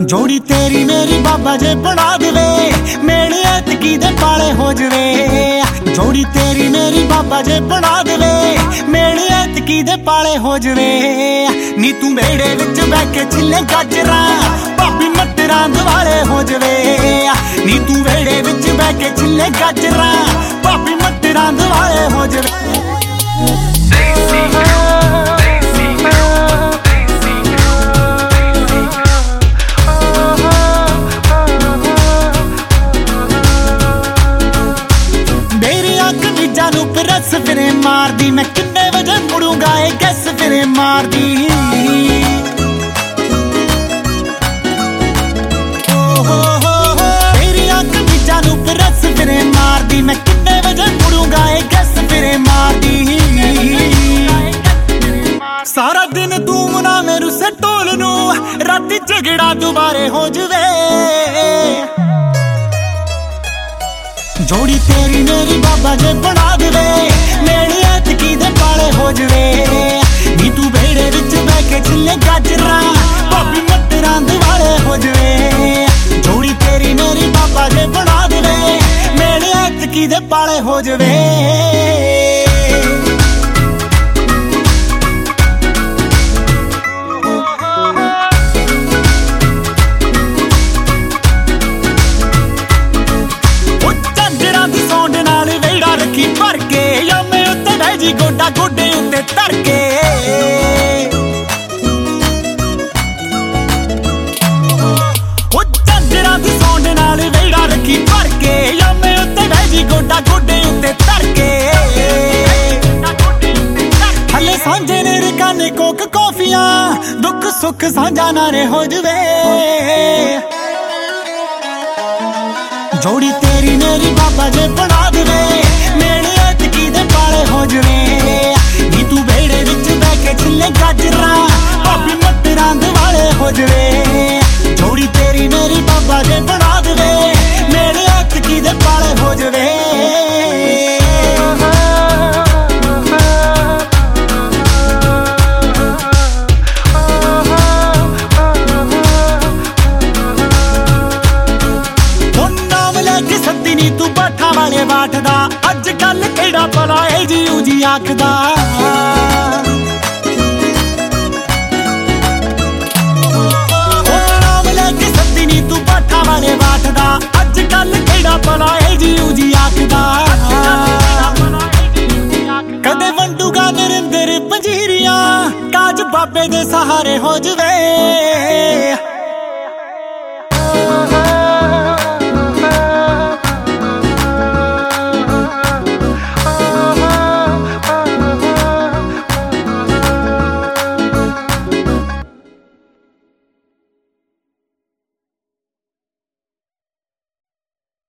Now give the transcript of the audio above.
जोड़ी तेरी मेरी बाबा जे बना देवे, मेरे ऐतकी दे पाले हो जवे। जोड़ी तेरी मेरी बाबा जे बना देवे, मेरे ऐतकी दे पाले हो जवे। नी तू मेरे विच बह के छिले गाजरा, भाभी मटरां दुआले हो जवे। नी तू मेरे विच बह के छिले गाजरा, भाभी मटरां दुआले हो जवे। रस फिरे मार दी, मैं किन्ने बजे मुड़ूंगा ये गैस फिरे मार दी। तेरी आंख बीजा नू रस फिरे मार दी, मैं किन्ने बजे मुड़ूंगा ये गैस फिरे मार दी। सारा दिन तू मना मेरू से टोल नू, राती झगड़ा दोबारे हो जवे। जोड़ी तेरी मेरी बाबा जे बना देवे, मेरी ऐतकी दे पाले हो जवे। नी तू बेड़े विच बह के छिले गाजरा, भाभी मटरां दुआले हो जवे। जोड़ी तेरी मेरी बाबा जे बना देवे, मेरी ऐतकी दे पाले हो जवे। भर के या मैं उत्ते बह जी गोडा गोडे उत्ते धर के। झांजरां दी सौंड नाल वेड़ा रखी भर के, या मैं उत्ते बह जी गोडा गोडे उत्ते धर के। हले सांझे ने रकाने कोक कॉफियां, दुख सुख सांझा नारे हो जवे। जोड़ी तेरी मेरी बाबा जे बना देवे, मेरे ऐतकी दे पाले हो जवे। नी तू बेड़े विच बह के छिले गाजरा, भाभी मटरां दुआले हो जवे। जोड़ी तेरी मेरी बाबा जे बना देवे, मेरे ऐतकी दे पाले हो जवे। नी तू बाठा वाले बाठदा, अज कल केड़ा भला ए जी उजी आखदा। नाम लेके सद्दी नी तू बाठा वाले बाठदा, अज कल केड़ा भला ए जी उजी आखदा। कदे वंडूगा नरिंदर पंजीरियां, काज बाबे दे सहारे हो जवे।